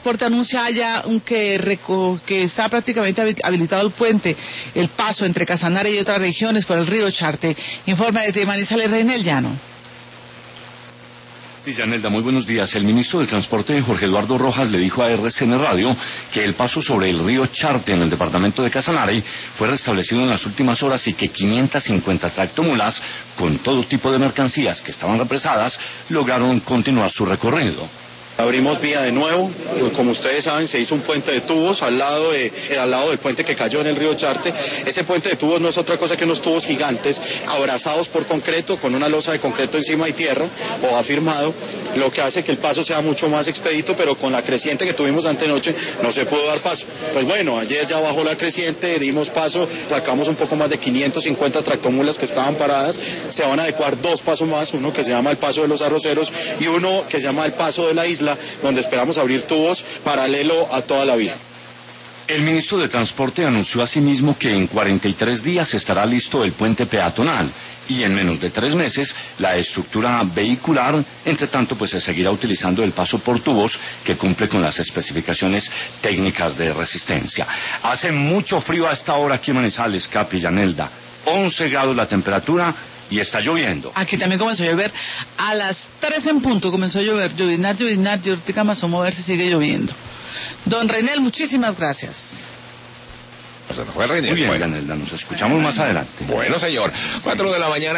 Transporte anuncia ya que está prácticamente habilitado el paso entre Casanare y otras regiones por el río Charte. Informa desde Manizales, Reinel Llano. Yanelda, muy buenos días. El ministro de Transporte, Jorge Eduardo Rojas, le dijo a RCN Radio que el paso sobre el río Charte en el departamento de Casanare fue restablecido en las últimas horas y que 550 tractomulas con todo tipo de mercancías que estaban represadas lograron continuar su recorrido. Abrimos vía de nuevo, como ustedes saben se hizo un puente de tubos al lado del puente que cayó en el río Charte. Ese puente de tubos no es otra cosa que unos tubos gigantes abrazados por concreto, con una losa de concreto encima y tierra o afirmado, lo que hace que el paso sea mucho más expedito, pero con la creciente que tuvimos antenoche no se pudo dar paso. Pues bueno, ayer ya bajó la creciente, dimos paso, sacamos un poco más de 550 tractomulas que estaban paradas, se van a adecuar dos pasos más, uno que se llama el paso de los arroceros y uno que se llama el paso de la isla, donde esperamos abrir tubos paralelo a toda la vía. El ministro de Transporte anunció asimismo que en 43 días estará listo el puente peatonal y en menos de 3 meses la estructura vehicular. Entre tanto, pues se seguirá utilizando el paso por tubos que cumple con las especificaciones técnicas de resistencia. Hace mucho frío a esta hora aquí en Manizales, Capi, Yanelda. 11 grados la temperatura y está lloviendo. Aquí también comenzó a llover. A las 3 en punto comenzó a llover. Lloviznar, y ahorita más o mover si sigue lloviendo. Don Reinel, muchísimas gracias. Pues se nos fue Reinel. Muy bien, Yanelda, nos escuchamos más adelante. Bueno, señor. 4 de la mañana.